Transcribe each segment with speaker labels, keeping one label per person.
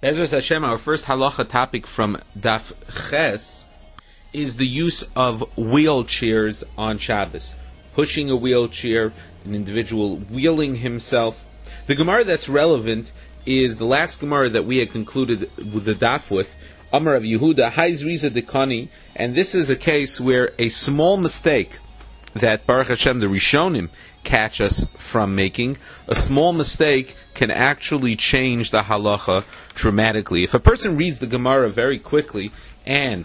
Speaker 1: Ezras Hashem, our first halacha topic from Daf Ches is the use of wheelchairs on Shabbos. Pushing a wheelchair, an individual wheeling himself. The Gemara that's relevant is the last Gemara that we had concluded with the Daf with, Amar of Yehuda, Haiz Riza Dekani, and this is a case where a small mistake that Baruch Hashem, the Rishonim, catch us from making, a small mistake can actually change the halacha dramatically. If a person reads the Gemara very quickly and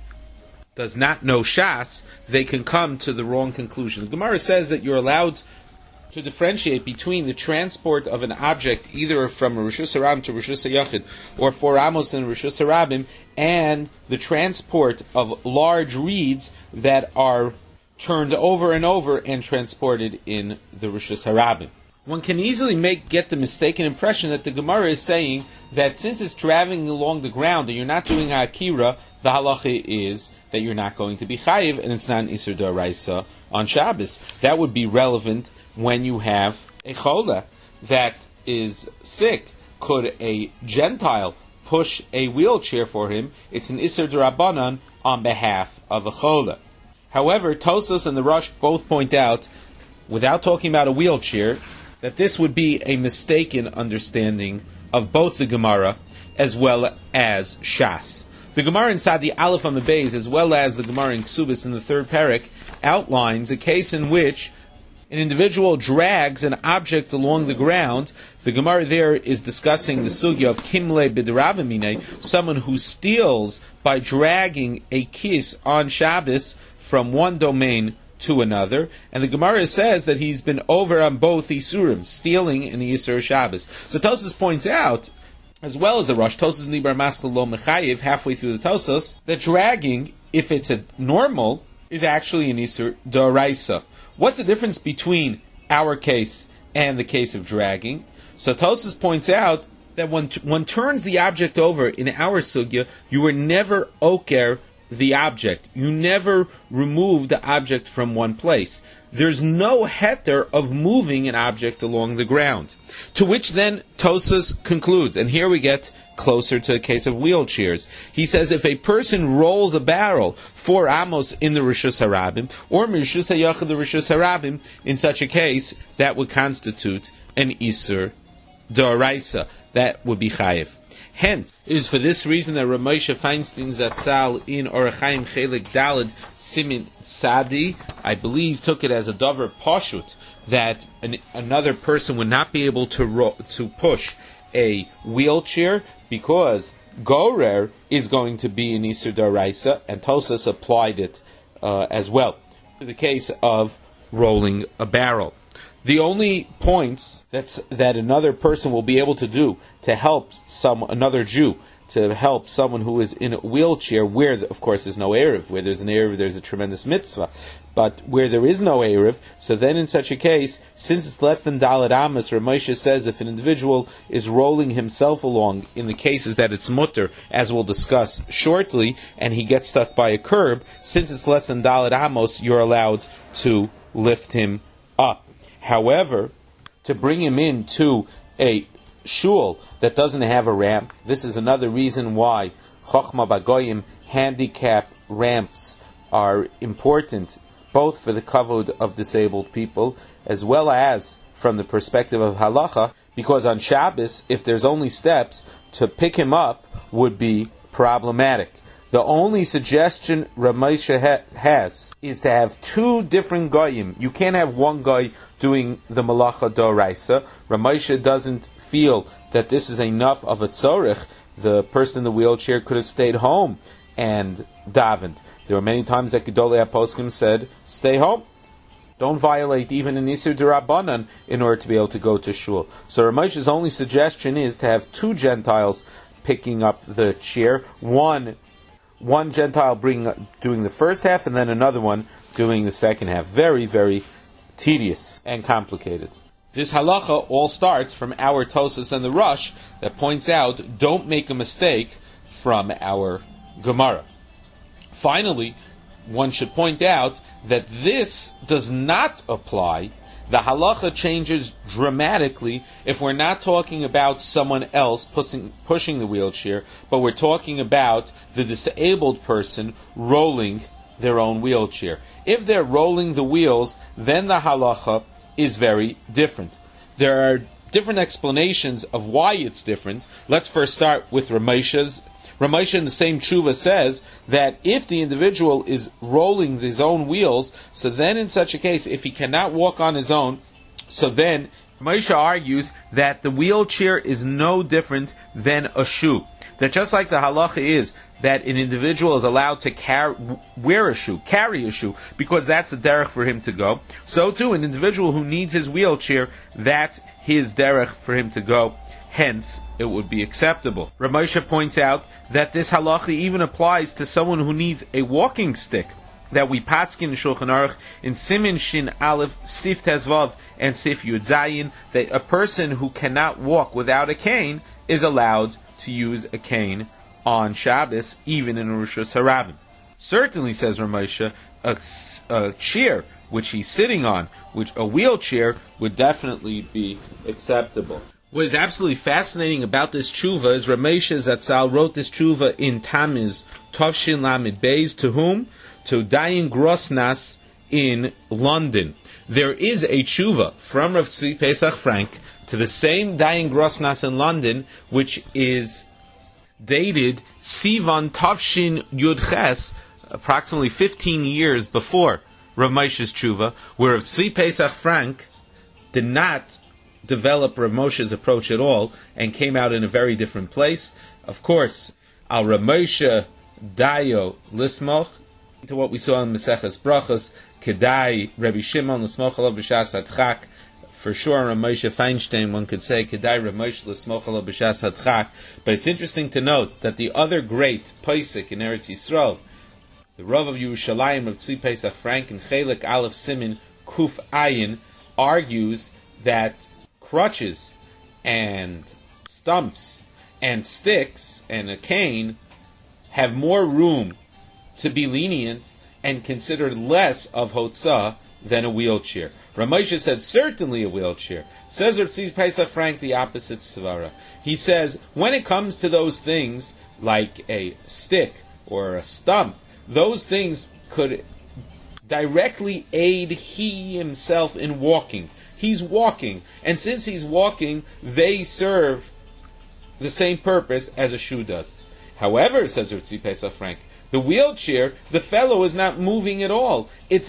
Speaker 1: does not know Shas, they can come to the wrong conclusion. The Gemara says that you're allowed to differentiate between the transport of an object either from Rishus Harabim to Rishus HaYachid or 4 Amos and Rishus Harabim, and the transport of large reeds that are turned over and over and transported in the Rishus Harabim. One can easily get the mistaken impression that the Gemara is saying that since it's traveling along the ground and you're not doing Akira, the halacha is that you're not going to be chayiv and it's not an Isur D'Oraisa on Shabbos. That would be relevant when you have a chola that is sick. Could a Gentile push a wheelchair for him? It's an Isur D'Rabbanan on behalf of a chola. However, Tosas and the Rosh both point out, without talking about a wheelchair, that this would be a mistaken understanding of both the Gemara as well as Shas. The Gemara in Sadi Aleph Amabeis, as well as the Gemara in Ksubis in the third parak, outlines a case in which an individual drags an object along the ground. The Gemara there is discussing the sugya of Kimle B'Derabimine, someone who steals by dragging a kiss on Shabbos from one domain to another, and the Gemara says that he's been over on both Isurim, stealing and the Isur Shabbos. So Tosas points out, as well as the Rosh, Tosas Nibar Maskal Lo Mechayiv, halfway through the Tosas, that dragging, if it's a normal, is actually an Isur D'Oraisa. What's the difference between our case and the case of dragging? So Tosas points out that when one turns the object over in our sugya, you were never oker the object. You never remove the object from one place. There's no heter of moving an object along the ground. To which then Tosas concludes, and here we get closer to the case of wheelchairs. He says if a person rolls a barrel 4 amos in the Rishus Harabim, or Rishus HaYachid the Rishus Harabim, in such a case, that would constitute an Isur D'Oraisa. That would be chayiv. Hence, it is for this reason that Rav Moshe Feinstein Zatzal in Orach Chaim Chelik Daled Simin Sadi, I believe, took it as a davar pashut that another person would not be able to push a wheelchair because gorer is going to be an Isur D'Oraisa, and Tosas applied it as well to the case of rolling a barrel. The only points that another person will be able to do to help another Jew, to help someone who is in a wheelchair, where, of course, there's no Erev. Where there's an Erev, there's a tremendous mitzvah. But where there is no Erev, so then in such a case, since it's less than Daled Amos, Rav Moshe says if an individual is rolling himself along, in the cases that it's mutter, as we'll discuss shortly, and he gets stuck by a curb, since it's less than Daled Amos, you're allowed to lift him up. However, to bring him into a shul that doesn't have a ramp, this is another reason why Chochma Bagoyim handicap ramps are important, both for the kavod of disabled people, as well as from the perspective of halacha, because on Shabbos, if there's only steps, to pick him up would be problematic. The only suggestion Rav Moshe has is to have 2 different goyim. You can't have one guy doing the malacha d'oraisa. Rav Moshe doesn't feel that this is enough of a tzorich. The person in the wheelchair could have stayed home and davened. There were many times that Gedolei HaPoskim said, stay home. Don't violate even an Isur D'Rabbanan in order to be able to go to shul. So Rav Moshe's only suggestion is to have 2 Gentiles picking up the chair. One Gentile doing the first half, and then another one doing the second half. Very, very tedious and complicated. This halacha all starts from our Tosas and the Rosh that points out, don't make a mistake from our Gemara. Finally, one should point out that this does not apply The halacha changes dramatically if we're not talking about someone else pushing the wheelchair, but we're talking about the disabled person rolling their own wheelchair. If they're rolling the wheels, then the halacha is very different. There are different explanations of why it's different. Let's first start with Ramesha's. Ramesha in the same tshuva says that if the individual is rolling his own wheels, so then in such a case, if he cannot walk on his own, so then Ramesha argues that the wheelchair is no different than a shoe. That just like the halacha is that an individual is allowed to wear a shoe, carry a shoe, because that's the derech for him to go, so too an individual who needs his wheelchair, that's his derech for him to go. Hence, it would be acceptable. Ramesha points out that this halacha even applies to someone who needs a walking stick, that we paskin in Shulchan Aruch in Simin Shin Aleph, Sif Tezvav, and Sif Yud Zayin, that a person who cannot walk without a cane is allowed to use a cane on Shabbos, even in Rishus Harabim. Certainly, says Ramesha, a chair which he's sitting on, which a wheelchair, would definitely be acceptable. What is absolutely fascinating about this tshuva is Ramesha Zatzal wrote this tshuva in Tamiz, Tovshin Lamed Beis, to whom? To Dayan Grosnas in London. There is a tshuva from Rav Tzvi Pesach Frank to the same Dayan Grosnas in London, which is dated Sivan Tovshin Yud Ches, approximately 15 years before Ramesha's tshuva, where Rav Tzvi Pesach Frank did not develop Rav Moshe's approach at all and came out in a very different place. Of course, Al Ramesha Dayo Lismoch, to what we saw in Maseches Brachos, Kedai Rabbi Shimon Lismoch Alav B'Shas Hadchak. For sure, Ramesha Feinstein, one could say Kedai Ramesha Lismoch Alav B'Shas Hadchak. But it's interesting to note that the other great Pesach in Eretz Yisrael, the Rav of Yerushalayim, Rav Tzvi Pesach Frank, and Chelik Aleph Simin Kuf Ayin, argues that crutches and stumps and sticks and a cane have more room to be lenient and considered less of hotzah than a wheelchair. Ramesha said certainly a wheelchair. Says Rav Tzvi Pesach Frank the opposite svara. He says when it comes to those things like a stick or a stump, those things could directly aid he himself in walking. He's walking, and since he's walking, they serve the same purpose as a shoe does. However, says Rav Tzvi Pesach Frank, the wheelchair, the fellow is not moving at all. It's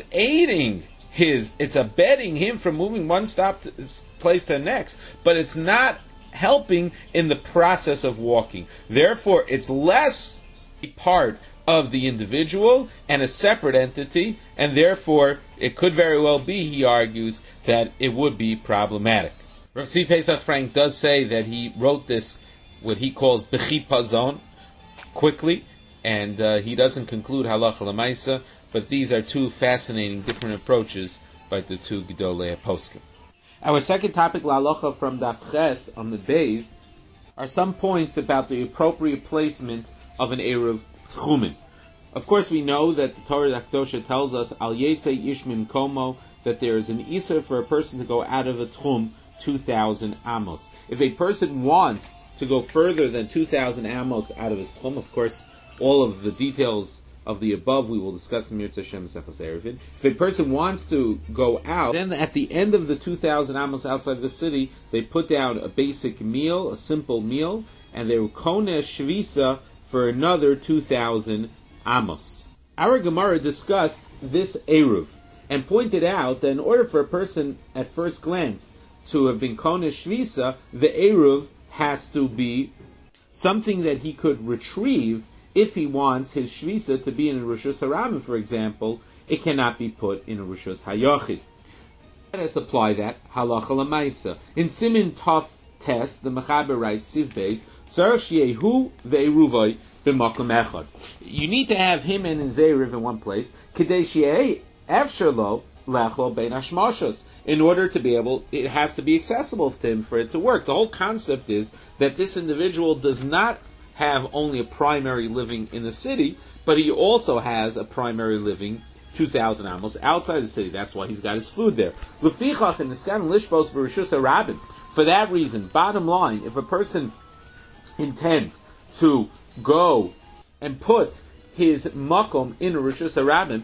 Speaker 1: it's abetting him from moving one place to the next, but it's not helping in the process of walking. Therefore, it's less a part of the individual and a separate entity, and therefore it could very well be, he argues, that it would be problematic. Rav Tzvi Pesach Frank does say that he wrote this, what he calls b'chipazon, quickly, and he doesn't conclude halacha l'maisa, but these are two fascinating different approaches by the two Gedolei Poskim. Our second topic, halacha from Daf Ches on the days, are some points about the appropriate placement of an Eruv Tchumen. Of course, we know that the Torah Hakdosha tells us Al Yetzei Ish Mimkomo, that there is an Isur for a person to go out of a Tchum 2,000 amos. If a person wants to go further than 2,000 amos out of his Tchum, of course, all of the details of the above we will discuss in Mirza Hashem Sefas Erevin. If a person wants to go out, then at the end of the 2,000 amos outside the city, they put down a basic meal, a simple meal, and they will konesh shvisa for another 2,000 amos. Our Gemara discussed this Eruv and pointed out that in order for a person at first glance to have been konesh shvisa, the Eruv has to be something that he could retrieve if he wants his shvisa to be in a Rishus Harabim, for example. It cannot be put in a Rishus Hayochid. Let us apply that halacha l'maisa. In Simin Tov Tes, the Mechaber writes, Siv Beis, Tzarech sheyehu ve'eruvoi b'makom echad. You need to have him and his Eruv in one place, Kedei sheyeh efsher lo lechlo bein hashmashos. In order to be able, it has to be accessible to him for it to work. The whole concept is that this individual does not have only a primary living in the city, but he also has a primary living 2,000 amos outside the city. That's why he's got his food there. Lefichach and Niskan Lishbos Bereshus HaRabim. For that reason, bottom line, if a person intends to go and put his makom in Rishus HaRabim,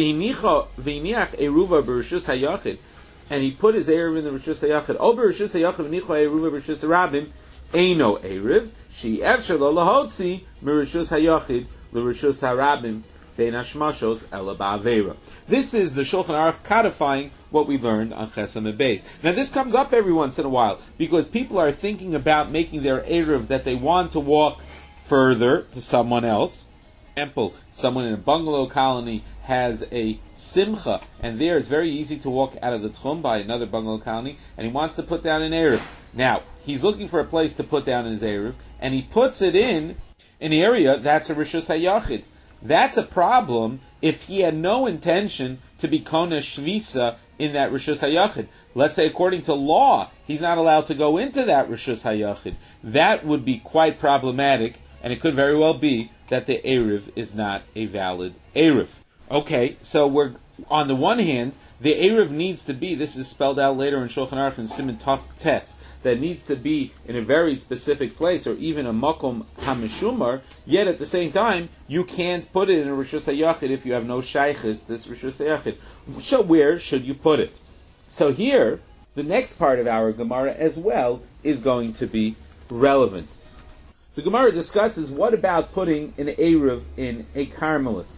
Speaker 1: v'iniach eruva b'Rishus HaYachid, and he put his eruv in the Rishus HaYachid, o b'Rishus HaYachid v'nicha eruva b'Rishus HaRabim, eino eruv, she efshar lo lahotzi m'Rishus HaYachid l'Rishus HaRabim bein hashmashos ela ba'avera. This is the Shulchan Aruch codifying what we learned on Chesam and Beis. Now this comes up every once in a while, because people are thinking about making their eruv that they want to walk further to someone else. For example, someone in a bungalow colony has a simcha, and there it's very easy to walk out of the tchum by another bungalow colony, and he wants to put down an eruv. Now, he's looking for a place to put down his eruv, and he puts it in an area that's a Rishus HaYachid. That's a problem if he had no intention to be Kona Shvisa in that Rishus HaYachid. Let's say according to law, he's not allowed to go into that Rishus HaYachid. That would be quite problematic, and it could very well be that the Eruv is not a valid Eruv. Okay, so we're, on the one hand, the Eruv needs to be, this is spelled out later in Shulchan Aruch in Siman Tov Tes, that needs to be in a very specific place, or even a Makom HaMeshumar, yet at the same time, you can't put it in a Rishus HaYachid if you have no Shaykhis, this Rishus HaYachid. So where should you put it? So here, the next part of our Gemara as well is going to be relevant. The Gemara discusses what about putting an Eruv in a Carmelis.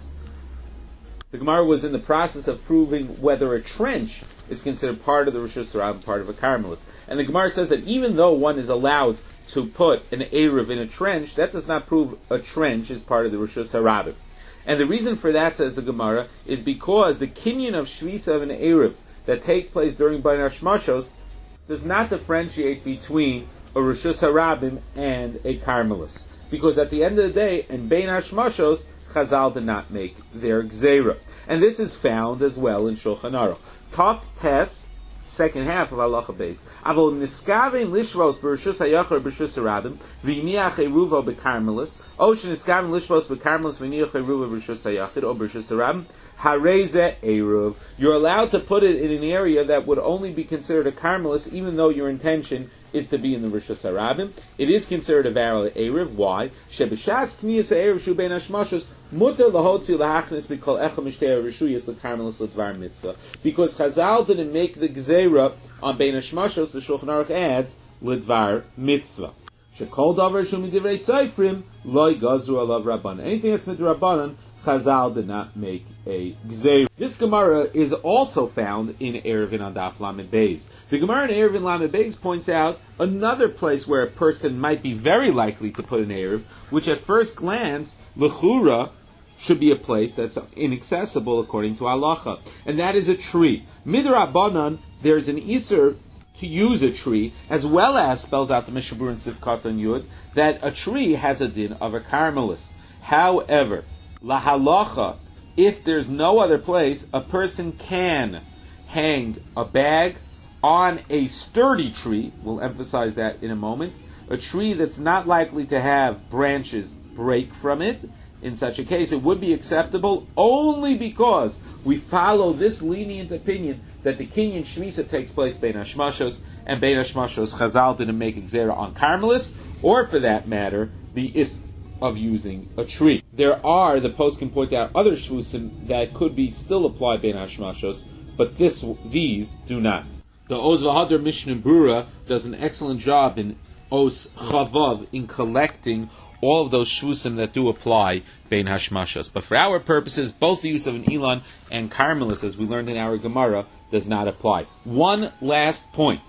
Speaker 1: The Gemara was in the process of proving whether a trench is considered part of the Rishus HaRabim, part of a Carmelis. And the Gemara says that even though one is allowed to put an Eruv in a trench, that does not prove a trench is part of the Rishus HaRabim. And the reason for that, says the Gemara, is because the kinyan of Shvisa of an Eruv that takes place during Bein Hashmashos does not differentiate between a Rishus HaRabim and a Carmelis. Because at the end of the day, in Bein Hashmashos, Chazal did not make their Gzeira. And this is found as well in Shulchan Aruch. Tov Tes, second half of Halacha Beis. Avol niskaven lishvos b'Rishus HaYachid b'Rishus HaRabim v'iniach eruvo b'Carmelis, o sheniskaven lishvos b'Carmelis v'iniach eruvo b'Rishus HaYachid o b'Rishus HaRabim, hareze eruv. You're allowed to put it in an area that would only be considered a Carmelis, even though your intention is to be in the Rishus HaRabim. It is considered a valid eruv. Why? Shebishas kniyas eruv shu bein hashmashos muter lahotzi lahachnis b'kol echa mishtei rishuyas lekarmelis ledvar mitzvah. Because Chazal didn't make the gzeira on bein hashmashos, the Shulchan Aruch adds ledvar mitzvah. Shekol davar shu midivrei seifrim loy gazru alav rabban. Anything that's midrabanan, Chazal did not make a gzeira. This Gemara is also found in Eruvin on Daf Lamed Beis. The Gemara in Eruvin Lamed Beis points out another place where a person might be very likely to put an Eruv, which at first glance, L'chura, should be a place that's inaccessible according to halacha, and that is a tree. Midrabanan, there's an iser to use a tree, as well as, spells out the Mishnah Berurah and Sivkat on Yud, that a tree has a din of a Carmelis. However, la halacha, if there's no other place, a person can hang a bag on a sturdy tree, we'll emphasize that in a moment, a tree that's not likely to have branches break from it. In such a case, it would be acceptable only because we follow this lenient opinion that the kinyan shvisa takes place bein hashmashos, and bein hashmashos Chazal didn't make a gzera on Carmelis, or for that matter, the is of using a tree. There are, the post can point out, other shvusim that could be still applied bein hashmashos, but these do not. The Oz V'Hadar Mishnah Berurah does an excellent job in Oz Chavav in collecting all of those shvusim that do apply bein hashmashos. But for our purposes, both the use of an Elon and Carmelis, as we learned in our Gemara, does not apply. One last point.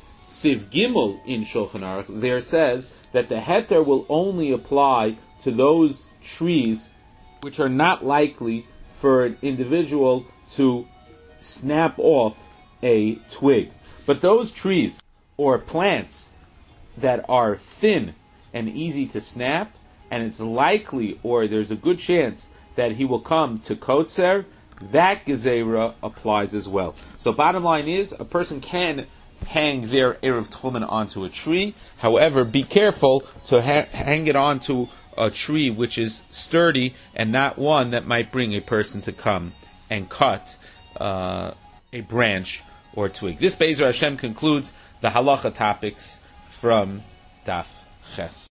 Speaker 1: Siv Gimel in Shulchan Aruch there says that the heter will only apply to those trees which are not likely for an individual to snap off a twig. But those trees or plants that are thin and easy to snap, and it's likely, or there's a good chance, that he will come to kotzer, that gezerah applies as well. So bottom line is, a person can hang their Eruv Tchumen onto a tree. However, be careful to hang it onto a tree which is sturdy and not one that might bring a person to come and cut a branch or twig. This Be'ezer Hashem concludes the halacha topics from Daf Ches.